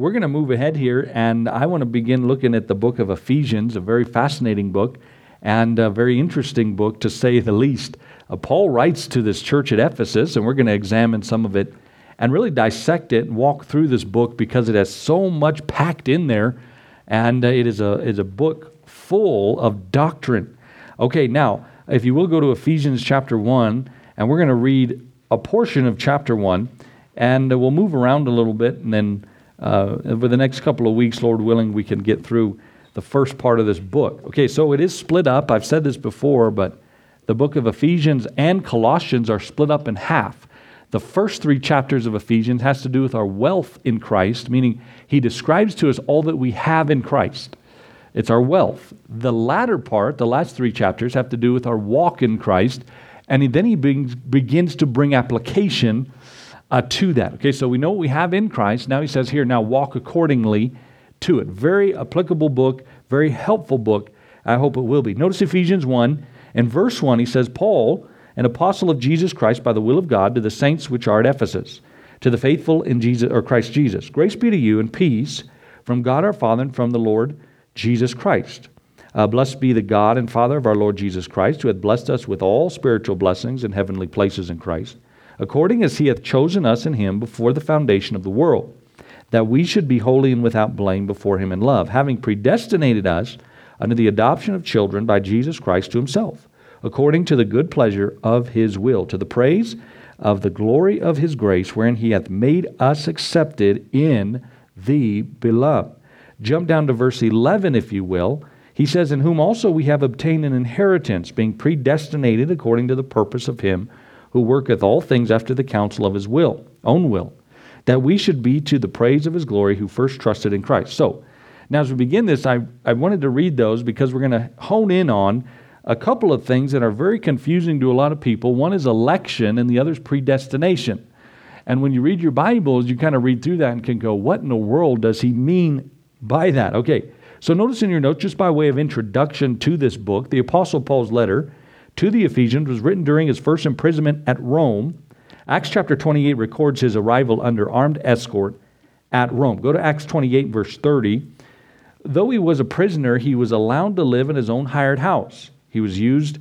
we're going to move ahead here, and I want to begin looking at the book of Ephesians, a very fascinating book and a very interesting book, to say the least. Paul writes to this church at Ephesus, and we're going to examine some of it and really dissect it and walk through this book because it has so much packed in there, and it is a book full of doctrine. Okay, now, if you will go to Ephesians chapter 1, and we're going to read a portion of chapter 1, and we'll move around a little bit, and then over the next couple of weeks, Lord willing, we can get through the first part of this book. Okay, so it is split up. I've said this before, but the book of Ephesians and Colossians are split up in half. The first 3 chapters of Ephesians has to do with our wealth in Christ, meaning he describes to us all that we have in Christ. It's our wealth. The latter part, the last 3 chapters, have to do with our walk in Christ, and then he begins to bring application to that. Okay, so we know what we have in Christ. Now he says here, now walk accordingly to it. Very applicable book, very helpful book. I hope it will be. Notice Ephesians 1, and verse 1, he says, Paul, an apostle of Jesus Christ by the will of God, to the saints which are at Ephesus, to the faithful in Jesus or Christ Jesus. Grace be to you and peace from God our Father and from the Lord Jesus Christ. Blessed be the God and Father of our Lord Jesus Christ, who hath blessed us with all spiritual blessings in heavenly places in Christ, according as he hath chosen us in him before the foundation of the world, that we should be holy and without blame before him in love, having predestinated us unto the adoption of children by Jesus Christ to himself, according to the good pleasure of his will, to the praise of the glory of his grace, wherein he hath made us accepted in the beloved. Jump down to verse 11, if you will. He says, in whom also we have obtained an inheritance, being predestinated according to the purpose of him who worketh all things after the counsel of his own will, that we should be to the praise of his glory who first trusted in Christ. So, now as we begin this, I wanted to read those because we're going to hone in on a couple of things that are very confusing to a lot of people. One is election and the other is predestination. And when you read your Bibles, you kind of read through that and can go, what in the world does he mean by that? Okay, so notice in your notes, just by way of introduction to this book, the Apostle Paul's letter to the Ephesians was written during his first imprisonment at Rome. Acts chapter 28 records his arrival under armed escort at Rome. Go to Acts 28, verse 30. Though he was a prisoner, he was allowed to live in his own hired house. He used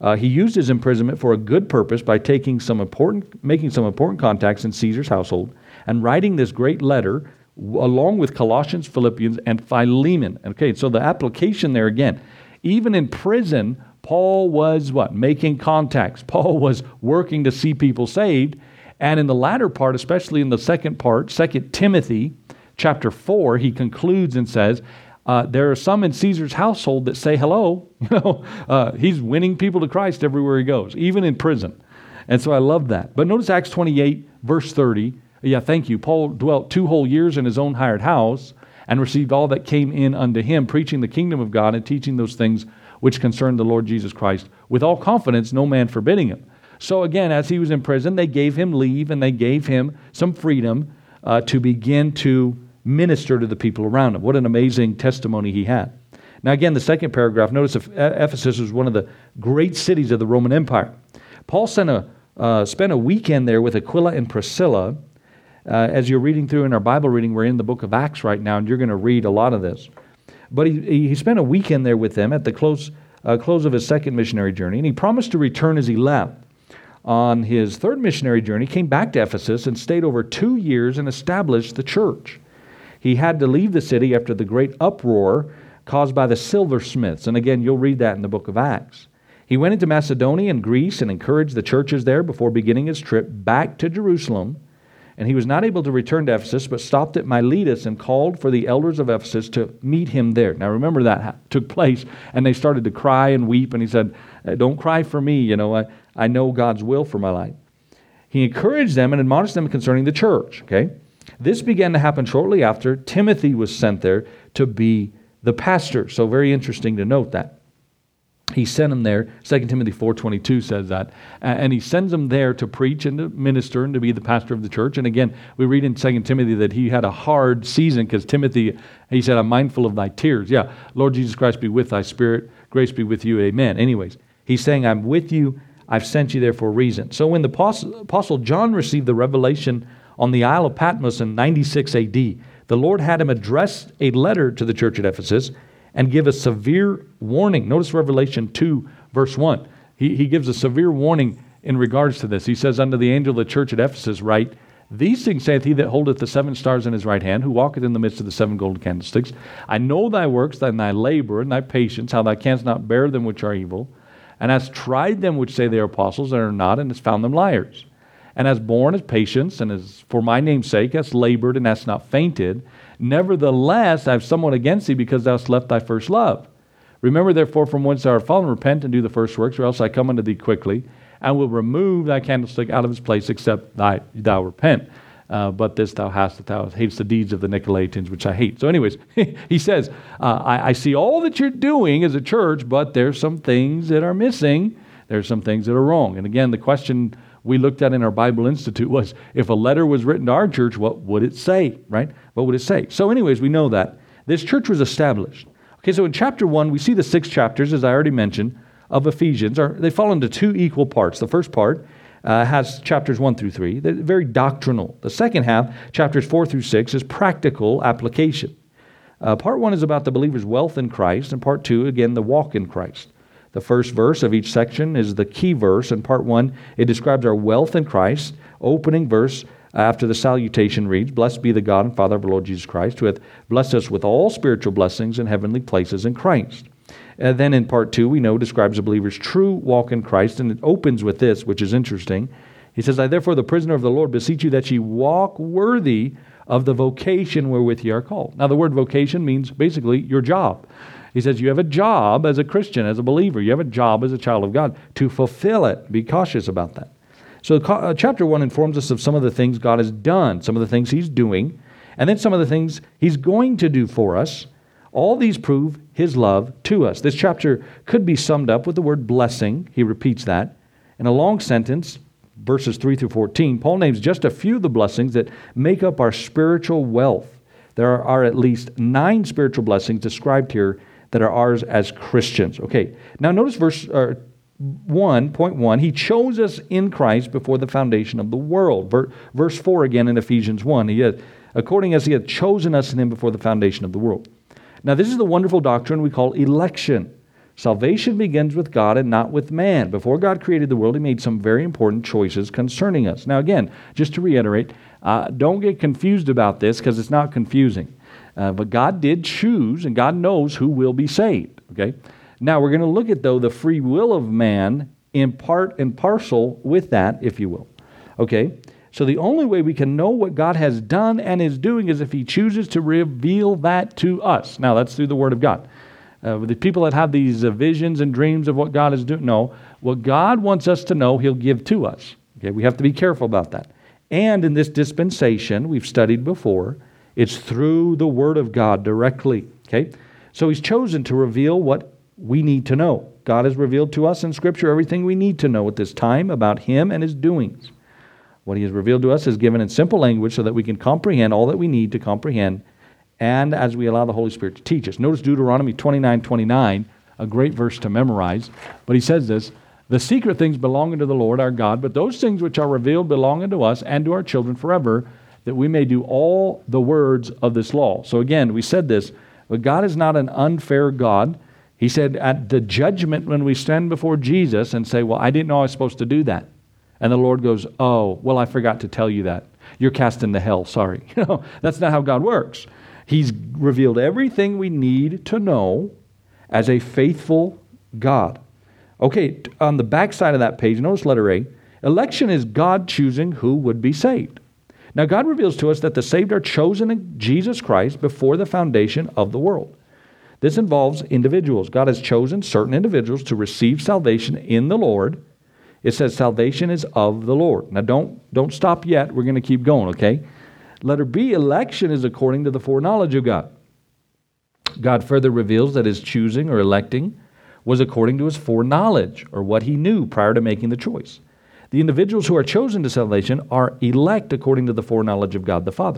his imprisonment for a good purpose by making some important contacts in Caesar's household and writing this great letter along with Colossians, Philippians, and Philemon. Okay, so the application there again, even in prison, Paul was what? Making contacts. Paul was working to see people saved. And in the latter part, especially in the second part, 2 Timothy chapter 4, he concludes and says, there are some in Caesar's household that say hello. He's winning people to Christ everywhere he goes, even in prison. And so I love that. But notice Acts 28, verse 30. Yeah, thank you. Paul dwelt 2 whole years in his own hired house and received all that came in unto him, preaching the kingdom of God and teaching those things which concern the Lord Jesus Christ, with all confidence, no man forbidding him. So again, as he was in prison, they gave him leave and they gave him some freedom to begin to minister to the people around him. What an amazing testimony he had. Now again, the second paragraph, notice Ephesus was one of the great cities of the Roman Empire. Paul spent a weekend there with Aquila and Priscilla. As you're reading through in our Bible reading, we're in the book of Acts right now, and you're going to read a lot of this. But he spent a weekend there with them at the close of his second missionary journey, and he promised to return as he left. On his third missionary journey, he came back to Ephesus and stayed over 2 years and established the church. He had to leave the city after the great uproar caused by the silversmiths. And again, you'll read that in the book of Acts. He went into Macedonia and Greece and encouraged the churches there before beginning his trip back to Jerusalem. And he was not able to return to Ephesus, but stopped at Miletus and called for the elders of Ephesus to meet him there. Now remember that took place, and they started to cry and weep, and he said, don't cry for me, I know God's will for my life. He encouraged them and admonished them concerning the church, okay? This began to happen shortly after Timothy was sent there to be the pastor. So very interesting to note that. He sent him there. 2 Timothy 4:22 says that. And he sends him there to preach and to minister and to be the pastor of the church. And again, we read in 2 Timothy that he had a hard season because Timothy, he said, I'm mindful of thy tears. Yeah, Lord Jesus Christ be with thy spirit. Grace be with you. Amen. Anyways, he's saying, I'm with you. I've sent you there for a reason. So when the Apostle John received the revelation on the Isle of Patmos in 96 AD, the Lord had him address a letter to the church at Ephesus and give a severe warning. Notice Revelation 2, verse 1. He gives a severe warning in regards to this. He says, unto the angel of the church at Ephesus write, these things saith he that holdeth the 7 stars in his right hand, who walketh in the midst of the 7 golden candlesticks. I know thy works, and thy labor, and thy patience, how thou canst not bear them which are evil, and hast tried them which say they are apostles, and are not, and hast found them liars. And hast borne his patience, and has for my name's sake hast labored, and hast not fainted. Nevertheless, I have somewhat against thee, because thou hast left thy first love. Remember therefore from whence thou art fallen, repent, and do the first works, or else I come unto thee quickly, and will remove thy candlestick out of his place, except thou repent. But this thou hast, that thou hatest the deeds of the Nicolaitans, which I hate. So anyways, he says, I see all that you're doing as a church, but there's some things that are missing. There's some things that are wrong. And again, the question we looked at in our Bible Institute was, if a letter was written to our church, what would it say, right? What would it say? So anyways, we know that. This church was established. Okay, so in chapter 1, we see the 6 chapters, as I already mentioned, of Ephesians. They fall into 2 equal parts. The first part has chapters 1 through 3. They're very doctrinal. The second half, chapters 4 through 6, is practical application. Part 1 is about the believer's wealth in Christ, and part 2, again, the walk in Christ. The first verse of each section is the key verse. In part 1, it describes our wealth in Christ. Opening verse after the salutation reads, Blessed be the God and Father of our Lord Jesus Christ, who hath blessed us with all spiritual blessings in heavenly places in Christ. Then in part 2, we know, describes a believer's true walk in Christ, and it opens with this, which is interesting. He says, I therefore, the prisoner of the Lord, beseech you that ye walk worthy of the vocation wherewith ye are called. Now, the word vocation means basically your job. He says you have a job as a Christian, as a believer. You have a job as a child of God to fulfill it. Be cautious about that. So chapter 1 informs us of some of the things God has done, some of the things He's doing, and then some of the things He's going to do for us. All these prove His love to us. This chapter could be summed up with the word blessing. He repeats that. In a long sentence, verses 3 through 14, Paul names just a few of the blessings that make up our spiritual wealth. There are at least 9 spiritual blessings described here that are ours as Christians. Okay, now notice verse 1.1, He chose us in Christ before the foundation of the world. Verse 4 again in Ephesians 1, according as He hath chosen us in Him before the foundation of the world. Now this is the wonderful doctrine we call election. Salvation begins with God and not with man. Before God created the world, He made some very important choices concerning us. Now again, just to reiterate, don't get confused about this because it's not confusing. But God did choose, and God knows who will be saved. Okay. Now we're going to look at, though, the free will of man in part and parcel with that, if you will. Okay. So the only way we can know what God has done and is doing is if He chooses to reveal that to us. Now that's through the Word of God. The people that have these visions and dreams of what God is doing, no. What God wants us to know, He'll give to us. Okay. We have to be careful about that. And in this dispensation, we've studied before, it's through the Word of God directly. Okay? So He's chosen to reveal what we need to know. God has revealed to us in Scripture everything we need to know at this time about Him and His doings. What He has revealed to us is given in simple language so that we can comprehend all that we need to comprehend, and as we allow the Holy Spirit to teach us. Notice Deuteronomy 29:29, a great verse to memorize. But he says this, The secret things belong unto the Lord our God, but those things which are revealed belong unto us and to our children forever, that we may do all the words of this law. So again, we said this, but God is not an unfair God. He said at the judgment when we stand before Jesus and say, well, I didn't know I was supposed to do that. And the Lord goes, oh, well, I forgot to tell you that. You're cast into hell, sorry. That's not how God works. He's revealed everything we need to know as a faithful God. Okay, on the back side of that page, notice letter A, election is God choosing who would be saved. Now, God reveals to us that the saved are chosen in Jesus Christ before the foundation of the world. This involves individuals. God has chosen certain individuals to receive salvation in the Lord. It says salvation is of the Lord. Now, don't stop yet. We're going to keep going, okay? Letter B, election is according to the foreknowledge of God. God further reveals that His choosing or electing was according to His foreknowledge, or what He knew prior to making the choice. The individuals who are chosen to salvation are elect according to the foreknowledge of God the Father.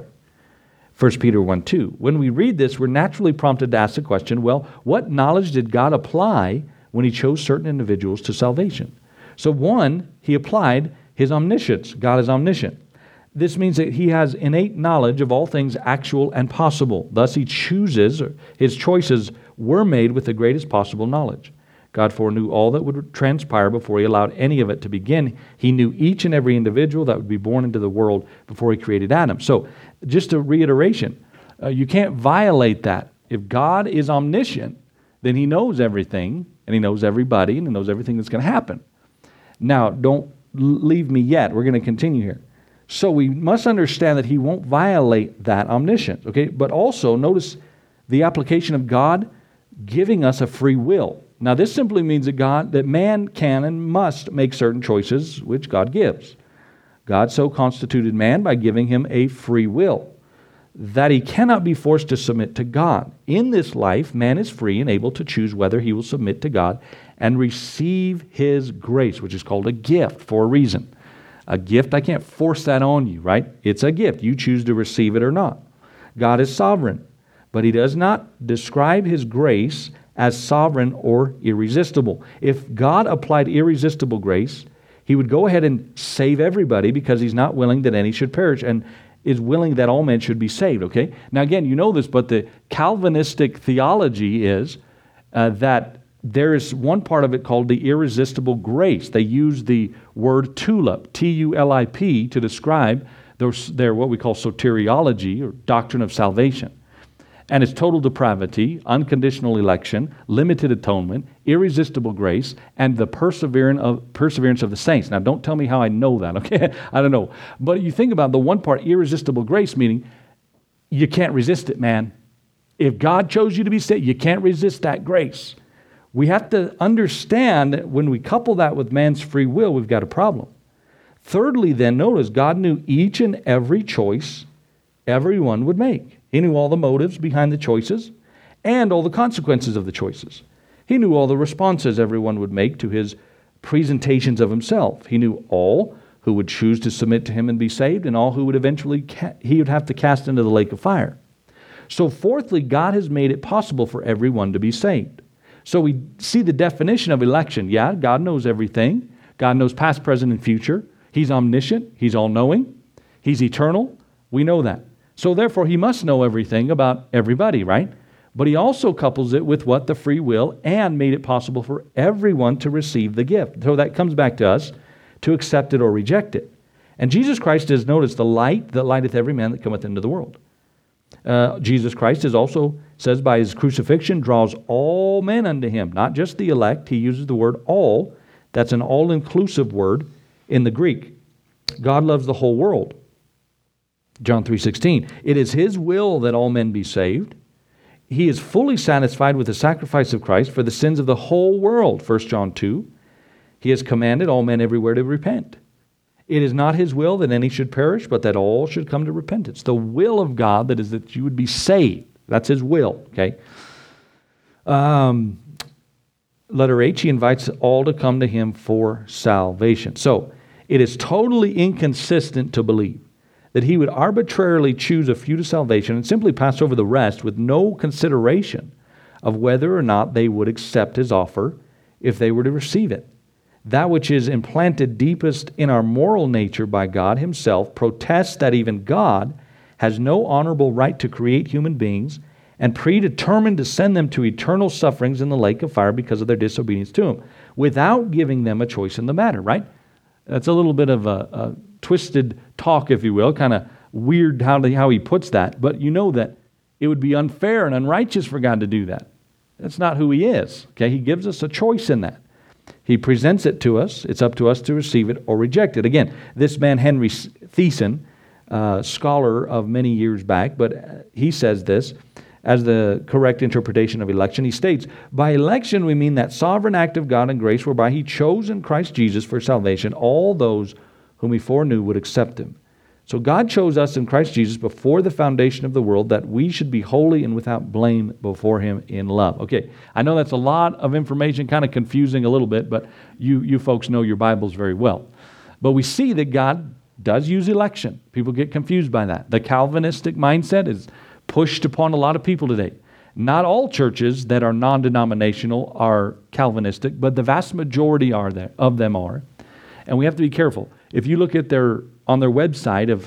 1 Peter 1:2. When we read this, we're naturally prompted to ask the question, well, what knowledge did God apply when He chose certain individuals to salvation? So one, He applied His omniscience. God is omniscient. This means that he has innate knowledge of all things actual and possible. Thus he chooses, or his choices were made with the greatest possible knowledge. God foreknew all that would transpire before he allowed any of it to begin. He knew each and every individual that would be born into the world before he created Adam. So just a reiteration, you can't violate that. If God is omniscient, then he knows everything, and he knows everybody, and he knows everything that's going to happen. Now, don't leave me yet. We're going to continue here. So we must understand that he won't violate that omniscience, okay? But also, notice the application of God giving us a free will. Now, this simply means that man can and must make certain choices which God gives. God so constituted man by giving him a free will, that he cannot be forced to submit to God. In this life, man is free and able to choose whether he will submit to God and receive his grace, which is called a gift for a reason. A gift, I can't force that on you, right? It's a gift. You choose to receive it or not. God is sovereign, but he does not describe his grace as sovereign or irresistible. If God applied irresistible grace, he would go ahead and save everybody because he's not willing that any should perish and is willing that all men should be saved, okay? Now again, you know this, but the Calvinistic theology is that there is one part of it called the irresistible grace. They use the word tulip, T-U-L-I-P, to describe their what we call soteriology, or doctrine of salvation. And it's total depravity, unconditional election, limited atonement, irresistible grace, and the perseverance of the saints. Now, don't tell me how I know that, okay? I don't know. But you think about the one part, irresistible grace, meaning you can't resist it, man. If God chose you to be saved, you can't resist that grace. We have to understand that when we couple that with man's free will, we've got a problem. Thirdly, then, notice God knew each and every choice everyone would make. He knew all the motives behind the choices and all the consequences of the choices. He knew all the responses everyone would make to his presentations of himself. He knew all who would choose to submit to him and be saved, and all who would eventually he would have to cast into the lake of fire. So fourthly, God has made it possible for everyone to be saved. So we see the definition of election. Yeah, God knows everything. God knows past, present, and future. He's omniscient. He's all-knowing. He's eternal. We know that. So therefore, he must know everything about everybody, right? But he also couples it with what? The free will, and made it possible for everyone to receive the gift. So that comes back to us to accept it or reject it. And Jesus Christ is, notice, the light that lighteth every man that cometh into the world. Jesus Christ is also, says by his crucifixion, draws all men unto him, not just the elect. He uses the word all. That's an all-inclusive word in the Greek. God loves the whole world. John 3:16. It is his will that all men be saved. He is fully satisfied with the sacrifice of Christ for the sins of the whole world. 1 John 2. He has commanded all men everywhere to repent. It is not his will that any should perish, but that all should come to repentance. The will of God that is that you would be saved. That's his will, okay? Letter H, he invites all to come to him for salvation. So, it is totally inconsistent to believe that he would arbitrarily choose a few to salvation and simply pass over the rest with no consideration of whether or not they would accept his offer if they were to receive it. That which is implanted deepest in our moral nature by God himself protests that even God has no honorable right to create human beings and predetermined to send them to eternal sufferings in the lake of fire because of their disobedience to him, without giving them a choice in the matter, right? That's a little bit of a twisted talk, if you will, kind of weird how he puts that, but you know that it would be unfair and unrighteous for God to do that. That's not who he is, okay? He gives us a choice in that. He presents it to us. It's up to us to receive it or reject it. Again, this man, Henry Thiessen, scholar of many years back, but he says this as the correct interpretation of election. He states, by election we mean that sovereign act of God and grace whereby he chose in Christ Jesus for salvation all those whom he foreknew would accept him. So God chose us in Christ Jesus before the foundation of the world that we should be holy and without blame before him in love. Okay, I know that's a lot of information, kind of confusing a little bit, but you folks know your Bibles very well. But we see that God does use election. People get confused by that. The Calvinistic mindset is pushed upon a lot of people today. Not all churches that are non-denominational are Calvinistic, but the vast majority of them are. And we have to be careful. If you look at on their website of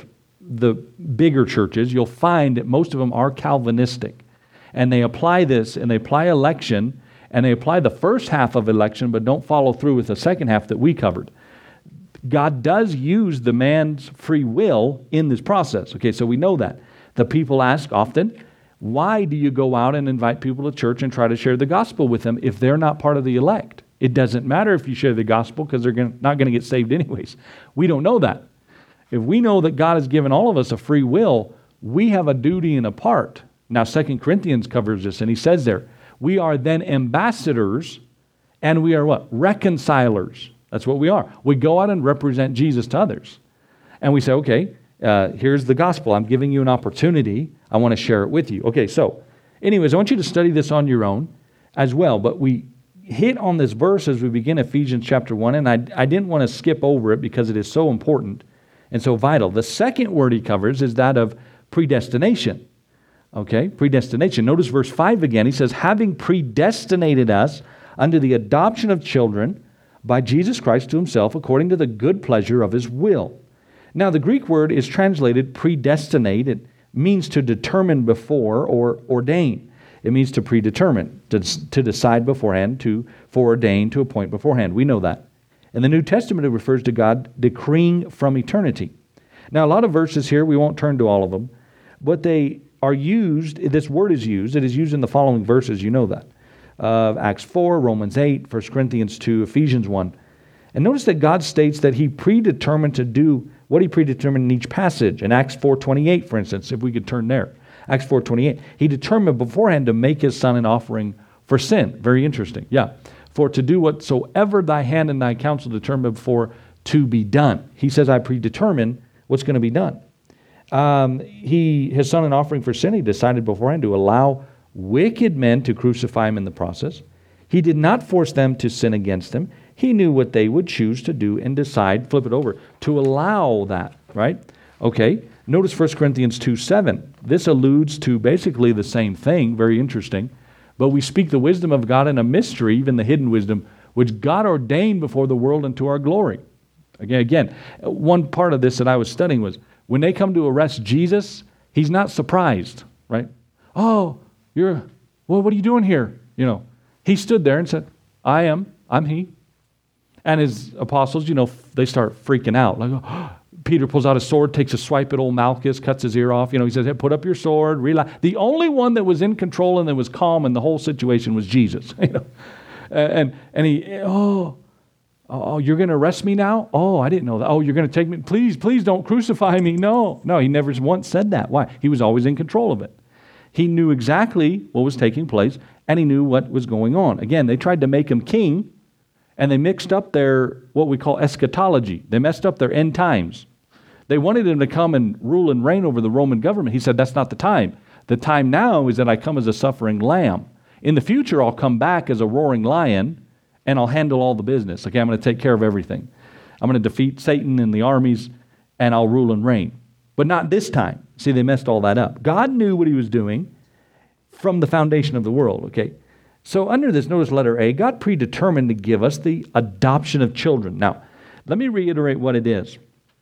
the bigger churches, you'll find that most of them are Calvinistic. And they apply this, and they apply election, and they apply the first half of election, but don't follow through with the second half that we covered. God does use the man's free will in this process. Okay, so we know that. The people ask often, why do you go out and invite people to church and try to share the gospel with them if they're not part of the elect? It doesn't matter if you share the gospel because they're not going to get saved anyways. We don't know that. If we know that God has given all of us a free will, we have a duty and a part. Now, 2 Corinthians covers this, and he says there, we are then ambassadors, and we are what? Reconcilers. That's what we are. We go out and represent Jesus to others. And we say, okay, here's the gospel. I'm giving you an opportunity. I want to share it with you. Okay, so anyways, I want you to study this on your own as well. But we hit on this verse as we begin Ephesians chapter 1, and I didn't want to skip over it because it is so important and so vital. The second word he covers is that of predestination. Okay, predestination. Notice verse 5 again. He says, having predestinated us unto the adoption of children by Jesus Christ to himself according to the good pleasure of his will. Now, the Greek word is translated predestinate. It means to determine before or ordain. It means to predetermine, to decide beforehand, to foreordain, to appoint beforehand. We know that. In the New Testament, it refers to God decreeing from eternity. Now, a lot of verses here, we won't turn to all of them, but they are used, this word is used, it is used in the following verses, you know that. Acts 4, Romans 8, 1 Corinthians 2, Ephesians 1. And notice that God states that he predetermined to do what he predetermined in each passage. In Acts 4:28, for instance, if we could turn there. Acts 4:28. He determined beforehand to make his son an offering for sin. Very interesting. Yeah. For to do whatsoever thy hand and thy counsel determined before to be done. He says, I predetermine what's going to be done. His son an offering for sin, he decided beforehand to allow wicked men to crucify him in the process. He did not force them to sin against him. He knew what they would choose to do and decide, flip it over, to allow that, right? Okay, notice 1 Corinthians 2:7. This alludes to basically the same thing, very interesting. But we speak the wisdom of God in a mystery, even the hidden wisdom, which God ordained before the world unto our glory. Again, one part of this that I was studying was, when they come to arrest Jesus, he's not surprised, right? Oh, what are you doing here? You know, he stood there and said, I'm he. And his apostles, they start freaking out. Like, oh, Peter pulls out his sword, takes a swipe at old Malchus, cuts his ear off. He says, hey, put up your sword, relax. The only one that was in control and that was calm in the whole situation was Jesus. And he, oh, you're going to arrest me now? Oh, I didn't know that. Oh, you're going to take me? Please don't crucify me. No, he never once said that. Why? He was always in control of it. He knew exactly what was taking place, and he knew what was going on. Again, they tried to make him king, and they mixed up their, what we call eschatology. They messed up their end times. They wanted him to come and rule and reign over the Roman government. He said, that's not the time. The time now is that I come as a suffering lamb. In the future, I'll come back as a roaring lion, and I'll handle all the business. Okay, I'm going to take care of everything. I'm going to defeat Satan and the armies, and I'll rule and reign. But not this time. See, they messed all that up. God knew what he was doing from the foundation of the world, okay? So under this, notice letter A, God predetermined to give us the adoption of children. Now, let me reiterate what it is.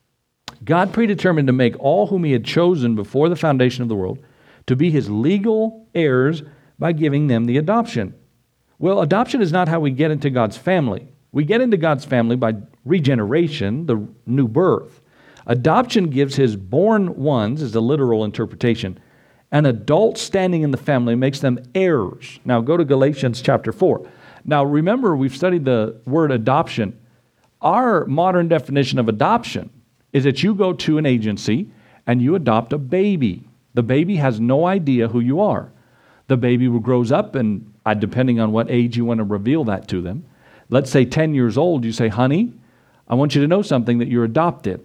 God predetermined to make all whom he had chosen before the foundation of the world to be his legal heirs by giving them the adoption. Well, adoption is not how we get into God's family. We get into God's family by regeneration, the new birth. Adoption gives his born ones, is the literal interpretation, an adult standing in the family, makes them heirs. Now go to Galatians chapter 4. Now remember, we've studied the word adoption. Our modern definition of adoption is that you go to an agency and you adopt a baby. The baby has no idea who you are. The baby grows up, and depending on what age you want to reveal that to them, let's say 10 years old, you say, honey, I want you to know something, that you're adopted.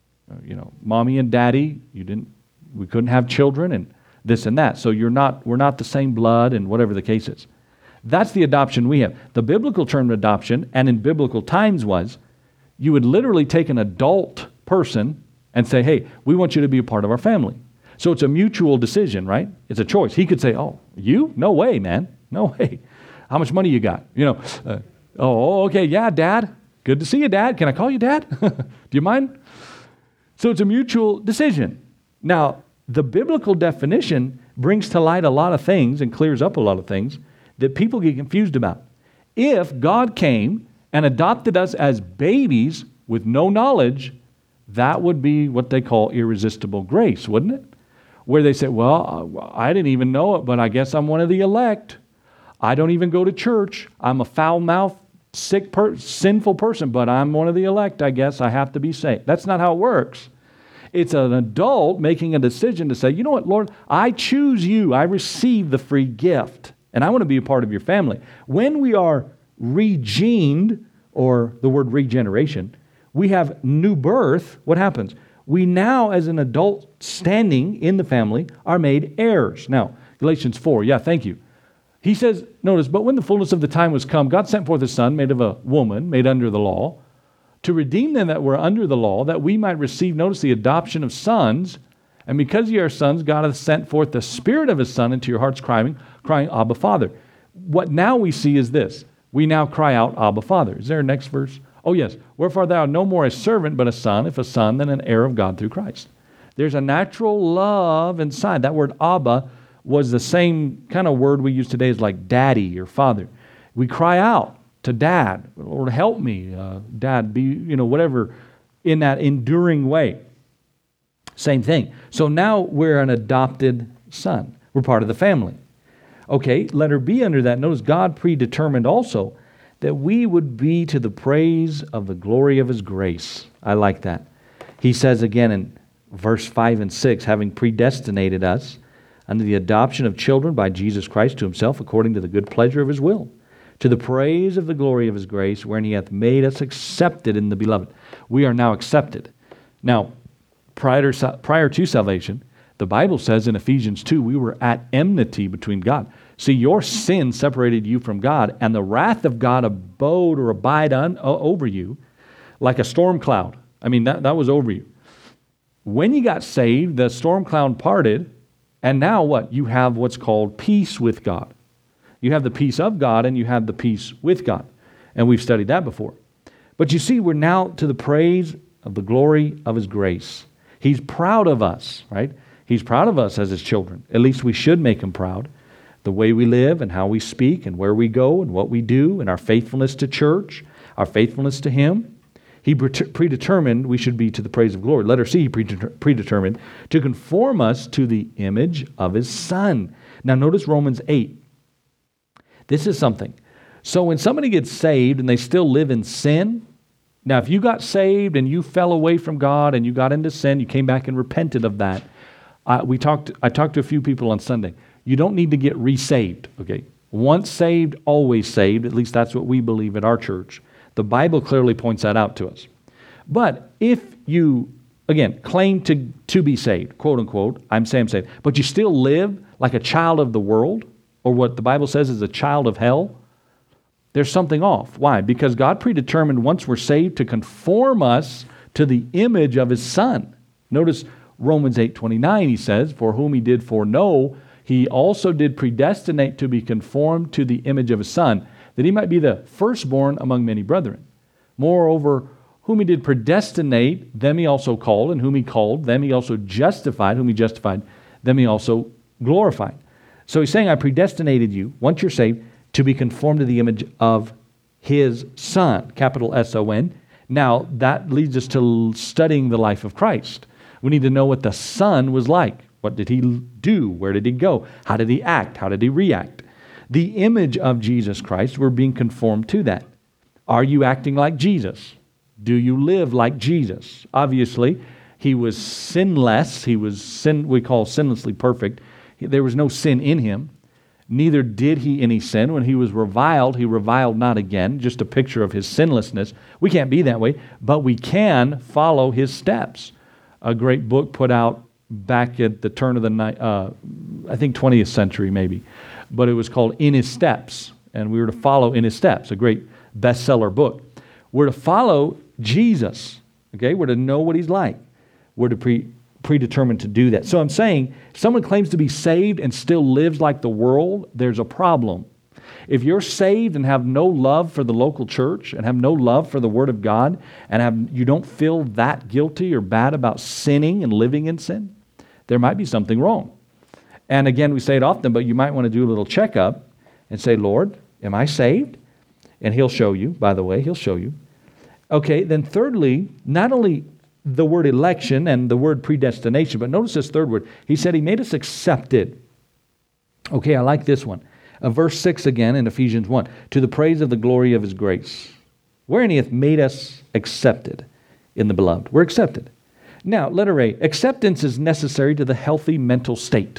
Mommy and daddy, we couldn't have children and this and that. So we're not the same blood and whatever the case is. That's the adoption we have. The biblical term adoption, and in biblical times, was you would literally take an adult person and say, hey, we want you to be a part of our family. So it's a mutual decision, right? It's a choice. He could say, oh, you? No way, man. No way. How much money you got? Okay, yeah, Dad. Good to see you, Dad. Can I call you Dad? Do you mind? So it's a mutual decision. Now, the biblical definition brings to light a lot of things and clears up a lot of things that people get confused about. If God came and adopted us as babies with no knowledge, that would be what they call irresistible grace, wouldn't it? Where they say, well, I didn't even know it, but I guess I'm one of the elect. I don't even go to church. I'm a foul-mouthed, sick, sinful person, but I'm one of the elect, I guess. I have to be saved. That's not how it works. It's an adult making a decision to say, you know what, Lord, I choose you. I receive the free gift, and I want to be a part of your family. When we are regened, or the word regeneration, we have new birth. What happens? We now, as an adult standing in the family, are made heirs. Now, Galatians 4, yeah, thank you. He says, notice, but when the fullness of the time was come, God sent forth a Son, made of a woman, made under the law, to redeem them that were under the law, that we might receive, notice, the adoption of sons. And because ye are sons, God hath sent forth the Spirit of His Son into your hearts, crying, Abba, Father. What now we see is this. We now cry out, Abba, Father. Is there a next verse? Oh, yes. Wherefore thou art no more a servant, but a son, if a son, then an heir of God through Christ. There's a natural love inside. That word Abba was the same kind of word we use today as like daddy or father. We cry out to Dad, Lord, help me, Dad, be, whatever, in that enduring way. Same thing. So now we're an adopted son. We're part of the family. Okay, letter B under that, notice God predetermined also that we would be to the praise of the glory of His grace. I like that. He says again in verse 5 and 6, having predestinated us unto the adoption of children by Jesus Christ to Himself according to the good pleasure of His will, to the praise of the glory of His grace, wherein He hath made us accepted in the Beloved. We are now accepted. Now, prior to salvation, the Bible says in Ephesians 2, we were at enmity between God. See, your sin separated you from God, and the wrath of God abode or abide over you like a storm cloud. I mean, that was over you. When you got saved, the storm cloud parted, and now what? You have what's called peace with God. You have the peace of God, and you have the peace with God. And we've studied that before. But you see, we're now to the praise of the glory of His grace. He's proud of us, right? He's proud of us as His children. At least we should make Him proud. The way we live and how we speak and where we go and what we do and our faithfulness to church, our faithfulness to Him. He predetermined we should be to the praise of glory. Letter C, He predetermined to conform us to the image of His Son. Now notice Romans 8. This is something. So when somebody gets saved and they still live in sin, now if you got saved and you fell away from God and you got into sin, you came back and repented of that. I talked to a few people on Sunday. You don't need to get resaved, okay? Once saved, always saved. At least that's what we believe at our church. The Bible clearly points that out to us. But if you, again, claim to be saved, quote unquote, I'm saying I'm saved, but you still live like a child of the world, or what the Bible says is a child of hell, there's something off. Why? Because God predetermined once we're saved to conform us to the image of His Son. Notice Romans 8:29, He says, for whom He did foreknow, He also did predestinate to be conformed to the image of His Son, that He might be the firstborn among many brethren. Moreover, whom He did predestinate, them He also called, and whom He called, them He also justified, whom He justified, them He also glorified. So He's saying, I predestinated you, once you're saved, to be conformed to the image of His Son, capital S-O-N. Now, that leads us to studying the life of Christ. We need to know what the Son was like. What did He do? Where did He go? How did He act? How did He react? The image of Jesus Christ, we're being conformed to that. Are you acting like Jesus? Do you live like Jesus? Obviously, He was sinless. We call sinlessly perfect. There was no sin in Him. Neither did He any sin. When He was reviled, He reviled not again. Just a picture of His sinlessness. We can't be that way, but we can follow His steps. A great book put out back at the turn of the, I think 20th century maybe, but it was called In His Steps, and we were to follow in His steps, a great bestseller book. We're to follow Jesus, okay? We're to know what He's like. We're to predetermined to do that. So I'm saying, if someone claims to be saved and still lives like the world, there's a problem. If you're saved and have no love for the local church and have no love for the Word of God and you don't feel that guilty or bad about sinning and living in sin, there might be something wrong. And again, we say it often, but you might want to do a little checkup and say, Lord, am I saved? And He'll show you, by the way, He'll show you. Okay, then thirdly, not only the word election and the word predestination, but notice this third word. He said He made us accepted. Okay, I like this one. Verse 6 again in Ephesians 1. To the praise of the glory of His grace, wherein He hath made us accepted in the beloved. We're accepted. Now, letter A, acceptance is necessary to the healthy mental state.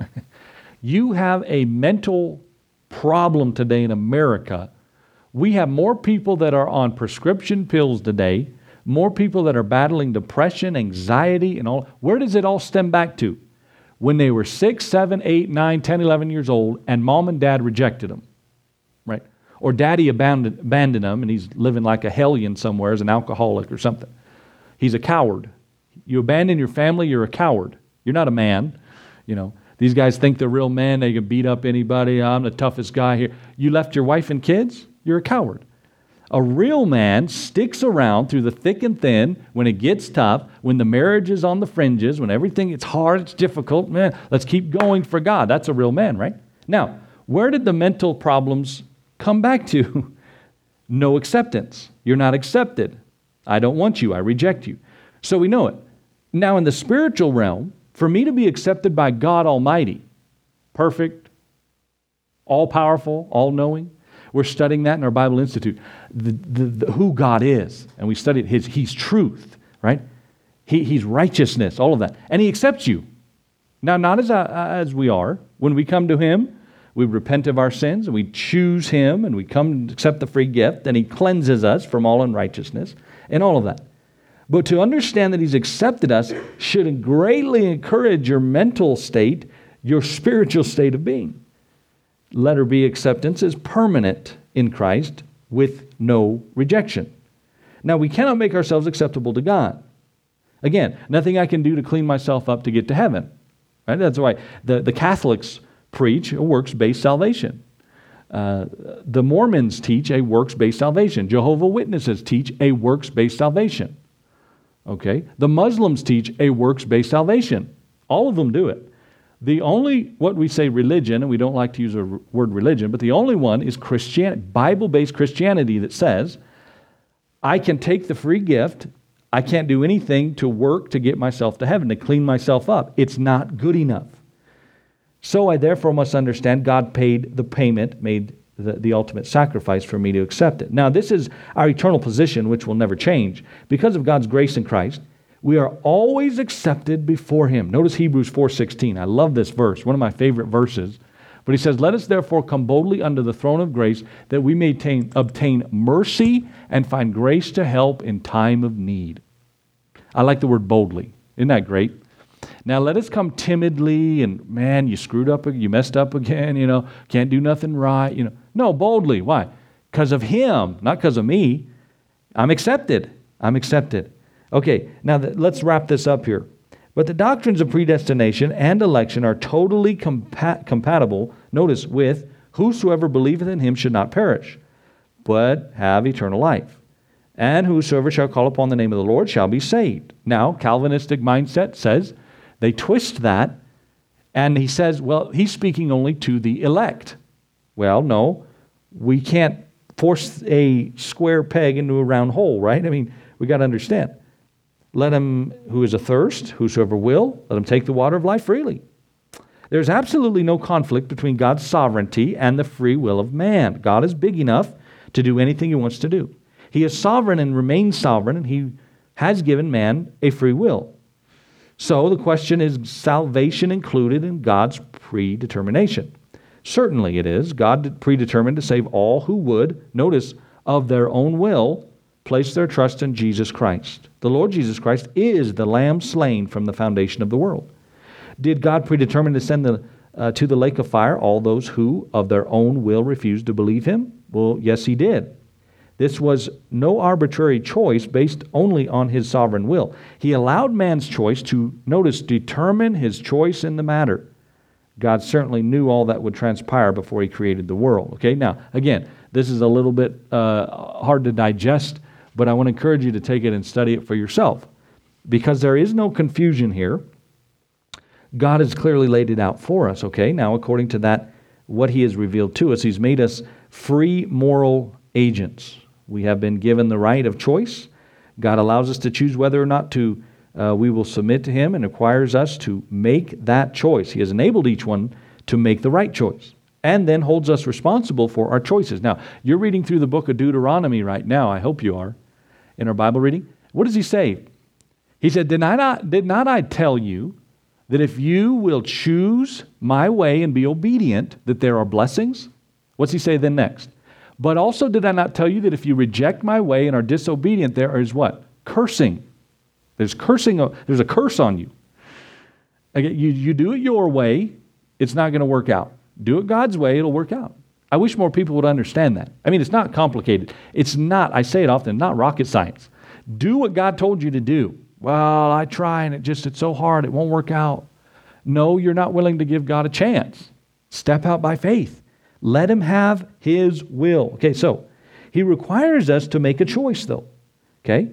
You have a mental problem today in America. We have more people that are on prescription pills today, more people that are battling depression, anxiety, and all. Where does it all stem back to? When they were 6, 7, 8, 9, 10, 11 years old, and mom and dad rejected them, right? Or daddy abandoned them, and he's living like a hellion somewhere as an alcoholic or something. He's a coward. You abandon your family, you're a coward. You're not a man. These guys think they're real men. They can beat up anybody. I'm the toughest guy here. You left your wife and kids, you're a coward. A real man sticks around through the thick and thin when it gets tough, when the marriage is on the fringes, when everything, it's hard, it's difficult. Man, let's keep going for God. That's a real man, right? Now, where did the mental problems come back to? No acceptance. You're not accepted. I don't want you. I reject you. So we know it. Now, in the spiritual realm, for me to be accepted by God Almighty, perfect, all-powerful, all-knowing, we're studying that in our Bible Institute, who God is. And we studied He's truth, right? He's righteousness, all of that. And He accepts you. Now, not as we are. When we come to Him, we repent of our sins, and we choose Him, and we come and accept the free gift, and He cleanses us from all unrighteousness, and all of that. But to understand that He's accepted us should greatly encourage your mental state, your spiritual state of being. Letter B, acceptance is permanent in Christ with no rejection. Now, we cannot make ourselves acceptable to God. Again, nothing I can do to clean myself up to get to heaven. Right? That's why the Catholics preach a works-based salvation. The Mormons teach a works-based salvation. Jehovah's Witnesses teach a works-based salvation. Okay? The Muslims teach a works-based salvation. All of them do it. The only, what we say religion, and we don't like to use the word religion, but the only one is Christianity, Bible-based Christianity that says, I can take the free gift, I can't do anything to work to get myself to heaven, to clean myself up. It's not good enough. So I therefore must understand God paid the payment, made the ultimate sacrifice for me to accept it. Now, this is our eternal position, which will never change. Because of God's grace in Christ, we are always accepted before Him. Notice Hebrews 4:16. I love this verse, one of my favorite verses. But he says, let us therefore come boldly under the throne of grace, that we may obtain mercy and find grace to help in time of need. I like the word boldly. Isn't that great? Now let us come timidly and, man, you screwed up, you messed up again, can't do nothing right, No, boldly. Why? Because of Him, not because of me. I'm accepted. Okay, now let's wrap this up here. But the doctrines of predestination and election are totally compatible, notice, with whosoever believeth in Him should not perish, but have eternal life. And whosoever shall call upon the name of the Lord shall be saved. Now, Calvinistic mindset says, they twist that, and he says, well, he's speaking only to the elect. Well, no, we can't force a square peg into a round hole, right? I mean, we got to understand. Let him who is athirst, whosoever will, let him take the water of life freely. There's absolutely no conflict between God's sovereignty and the free will of man. God is big enough to do anything He wants to do. He is sovereign and remains sovereign, and He has given man a free will. So the question is, salvation included in God's predetermination? Certainly it is. God predetermined to save all who would, notice, of their own will, place their trust in Jesus Christ. The Lord Jesus Christ is the Lamb slain from the foundation of the world. Did God predetermine to send to the lake of fire all those who, of their own will, refused to believe Him? Well, yes, He did. This was no arbitrary choice based only on His sovereign will. He allowed man's choice to, notice, determine his choice in the matter. God certainly knew all that would transpire before He created the world. Okay, now, again, this is a little bit hard to digest, but I want to encourage you to take it and study it for yourself, because there is no confusion here. God has clearly laid it out for us, okay? Now, according to that, what He has revealed to us, He's made us free moral agents. We have been given the right of choice. God allows us to choose whether or not to we will submit to Him, and requires us to make that choice. He has enabled each one to make the right choice, and then holds us responsible for our choices. Now, you're reading through the book of Deuteronomy right now. I hope you are, in our Bible reading. What does He say? He said, did not I tell you that if you will choose my way and be obedient, that there are blessings? What's He say then next? But also did I not tell you that if you reject my way and are disobedient, there is what? Cursing. There's cursing. There's a curse on you. Again, you do it your way, it's not going to work out. Do it God's way, it'll work out. I wish more people would understand that. I mean, it's not complicated. It's not, I say it often, not rocket science. Do what God told you to do. Well, I try and it's so hard, it won't work out. No, you're not willing to give God a chance. Step out by faith. Let Him have His will. Okay, so He requires us to make a choice, though. Okay?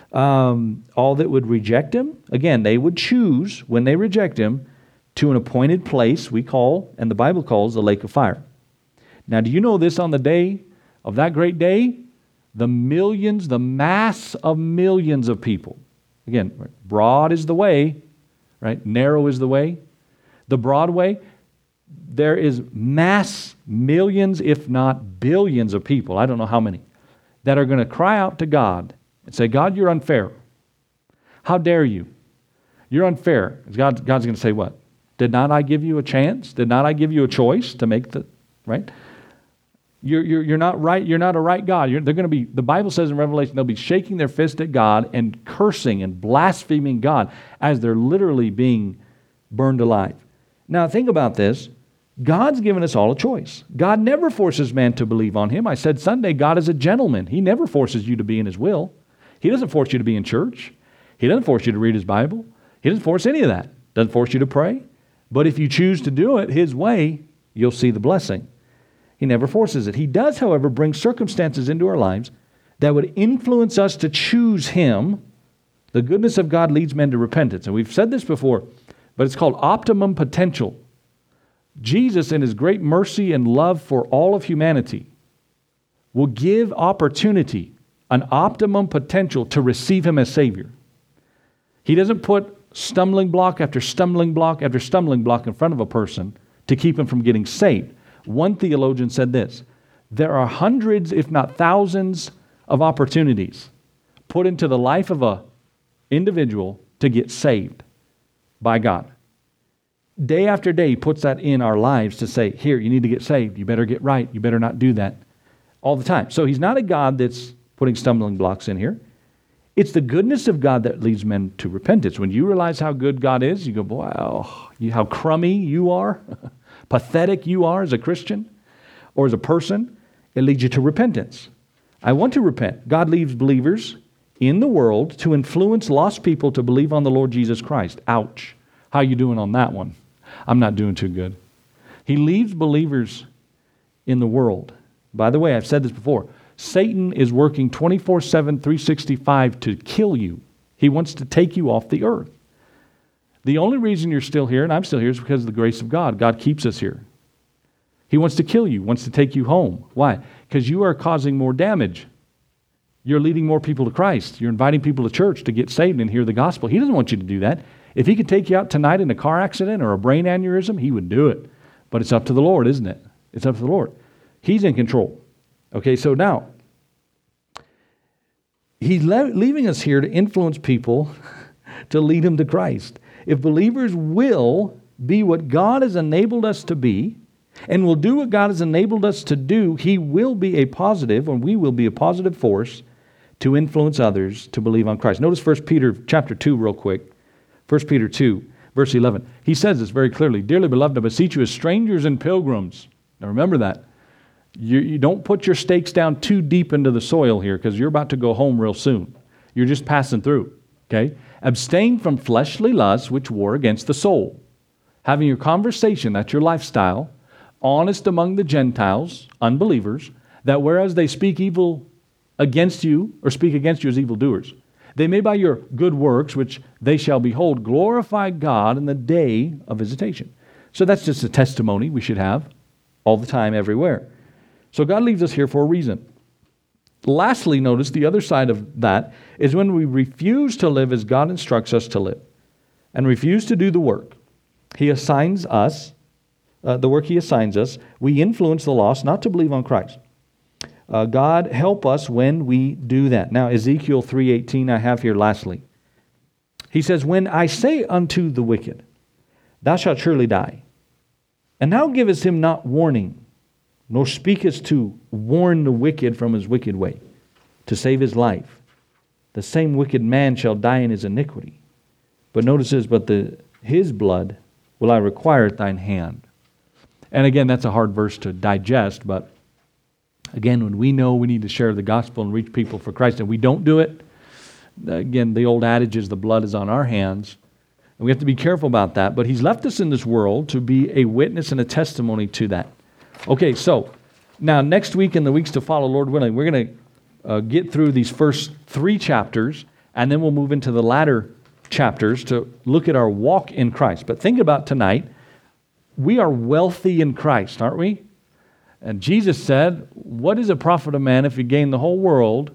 All that would reject Him, again, they would choose, when they reject Him, to an appointed place we call, and the Bible calls, the lake of fire. Now, do you know this? On the day of that great day, the millions, the mass of millions of people, again, broad is the way, right? Narrow is the way. The broad way, there is mass millions, if not billions of people, I don't know how many, that are going to cry out to God and say, God, you're unfair. How dare you? You're unfair. God's going to say what? Did not I give you a chance? Did not I give you a choice to make the, right? You're not right. You're not a right God. They're going to be, the Bible says in Revelation, they'll be shaking their fist at God and cursing and blaspheming God as they're literally being burned alive. Now think about this. God's given us all a choice. God never forces man to believe on Him. I said Sunday, God is a gentleman. He never forces you to be in His will. He doesn't force you to be in church. He doesn't force you to read His Bible. He doesn't force any of that. Doesn't force you to pray. But if you choose to do it His way, you'll see the blessing. He never forces it. He does, however, bring circumstances into our lives that would influence us to choose Him. The goodness of God leads men to repentance. And we've said this before, but it's called optimum potential. Jesus, in His great mercy and love for all of humanity, will give opportunity, an optimum potential to receive Him as Savior. He doesn't put stumbling block after stumbling block after stumbling block in front of a person to keep him from getting saved. One theologian said this: there are hundreds, if not thousands, of opportunities put into the life of an individual to get saved by God. Day after day, He puts that in our lives to say, here, you need to get saved. You better get right. You better not do that. All the time. So He's not a God that's putting stumbling blocks in here. It's the goodness of God that leads men to repentance. When you realize how good God is, you go, wow, how crummy you are, pathetic you are as a Christian or as a person, it leads you to repentance. I want to repent. God leaves believers in the world to influence lost people to believe on the Lord Jesus Christ. Ouch. How you doing on that one? I'm not doing too good. He leaves believers in the world. By the way, I've said this before. Satan is working 24/7, 365 to kill you. He wants to take you off the earth. The only reason you're still here, and I'm still here, is because of the grace of God. God keeps us here. He wants to kill you, wants to take you home. Why? Because you are causing more damage. You're leading more people to Christ. You're inviting people to church to get saved and hear the gospel. He doesn't want you to do that. If He could take you out tonight in a car accident or a brain aneurysm, He would do it. But it's up to the Lord, isn't it? It's up to the Lord. He's in control. Okay, so now, He's leaving us here to influence people to lead them to Christ. If believers will be what God has enabled us to be, and will do what God has enabled us to do, He will be a positive, and we will be a positive force to influence others to believe on Christ. Notice 1 Peter chapter 2 real quick. 1 Peter 2, verse 11. He says this very clearly. Dearly beloved, I beseech you as strangers and pilgrims. Now remember that. You don't put your stakes down too deep into the soil here, because you're about to go home real soon. You're just passing through. Okay? Abstain from fleshly lusts which war against the soul. Having your conversation, that's your lifestyle, honest among the Gentiles, unbelievers, that whereas they speak evil against you, or speak against you as evildoers, They may by your good works, which they shall behold, glorify God in the day of visitation. So that's just a testimony we should have all the time, everywhere. So God leaves us here for a reason. Lastly, notice the other side of that is when we refuse to live as God instructs us to live and refuse to do the work He assigns us, the work He assigns us, we influence the lost not to believe on Christ. God help us when we do that. Now, Ezekiel 3:18 I have here lastly. He says, when I say unto the wicked, thou shalt surely die, and thou givest him not warning, nor speakest to warn the wicked from his wicked way, to save his life, the same wicked man shall die in his iniquity. But notice this, but his blood will I require at thine hand. And again, that's a hard verse to digest, but again, when we know we need to share the gospel and reach people for Christ, and we don't do it, again, the old adage is the blood is on our hands. And we have to be careful about that. But He's left us in this world to be a witness and a testimony to that. Okay, so now next week and the weeks to follow, Lord willing, we're going to get through these first 3 chapters, and then we'll move into the latter chapters to look at our walk in Christ. But think about tonight, we are wealthy in Christ, aren't we? And Jesus said, what is it profit a man if he gain the whole world,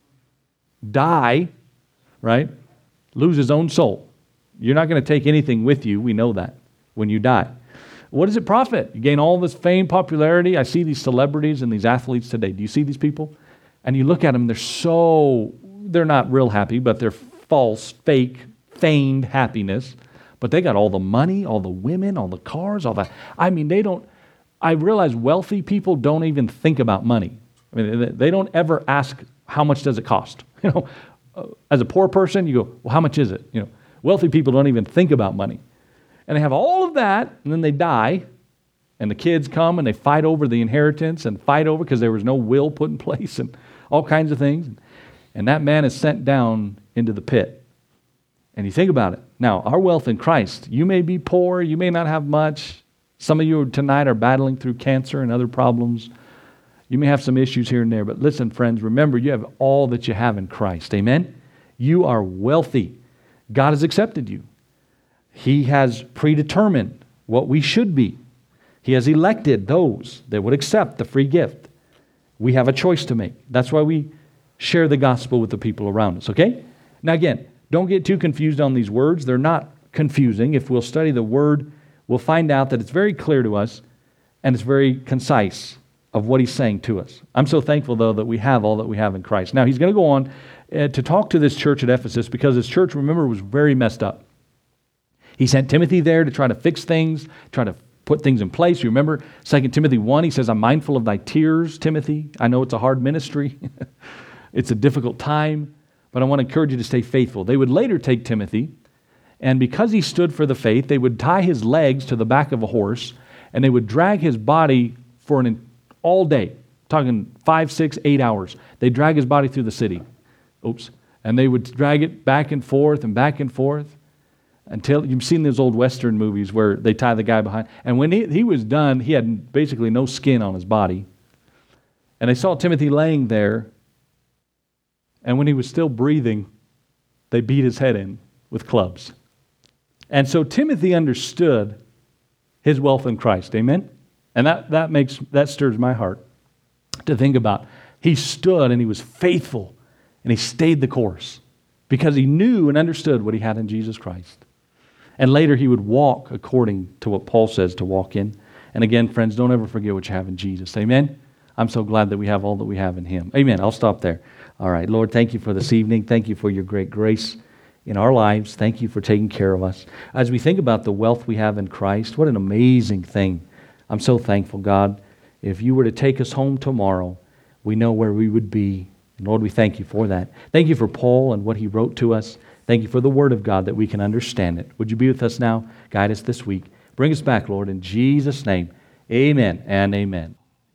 die, right, lose his own soul? You're not going to take anything with you, we know that, when you die. What does it profit? You gain all this fame, popularity. I see these celebrities and these athletes today. Do you see these people? And you look at them, they're not real happy, but they're false, fake, feigned happiness. But they got all the money, all the women, all the cars, all that. I mean, I realize wealthy people don't even think about money. I mean, they don't ever ask, how much does it cost? As a poor person, you go, well, how much is it? Wealthy people don't even think about money. And they have all of that, and then they die, and the kids come and they fight over the inheritance and fight over because there was no will put in place and all kinds of things. And that man is sent down into the pit. And you think about it. Now, our wealth in Christ, you may be poor, you may not have much. Some of you tonight are battling through cancer and other problems. You may have some issues here and there, but listen, friends, remember you have all that you have in Christ. Amen? You are wealthy. God has accepted you. He has predetermined what we should be. He has elected those that would accept the free gift. We have a choice to make. That's why we share the gospel with the people around us, okay? Now again, don't get too confused on these words. They're not confusing. If we'll study the word, we'll find out that it's very clear to us and it's very concise of what He's saying to us. I'm so thankful, though, that we have all that we have in Christ. Now, He's going to go on to talk to this church at Ephesus because this church, remember, was very messed up. He sent Timothy there to try to fix things, try to put things in place. You remember 2 Timothy 1, he says, I'm mindful of thy tears, Timothy. I know it's a hard ministry. It's a difficult time, but I want to encourage you to stay faithful. They would later take Timothy, and because he stood for the faith, they would tie his legs to the back of a horse, and they would drag his body for all day, talking 5, 6, 8 hours. They'd drag his body through the city. And they would drag it back and forth until you've seen those old Western movies where they tie the guy behind. And when he was done, he had basically no skin on his body. And they saw Timothy laying there. And when he was still breathing, they beat his head in with clubs. And so Timothy understood his wealth in Christ. Amen? And that stirs my heart to think about. He stood and he was faithful and he stayed the course because he knew and understood what he had in Jesus Christ. And later he would walk according to what Paul says to walk in. And again, friends, don't ever forget what you have in Jesus. Amen? I'm so glad that we have all that we have in Him. Amen. I'll stop there. All right. Lord, thank you for this evening. Thank you for your great grace in our lives. Thank you for taking care of us. As we think about the wealth we have in Christ, what an amazing thing. I'm so thankful, God. If you were to take us home tomorrow, we know where we would be. And Lord, we thank you for that. Thank you for Paul and what he wrote to us. Thank you for the Word of God that we can understand it. Would you be with us now? Guide us this week. Bring us back, Lord, in Jesus' name. Amen and amen.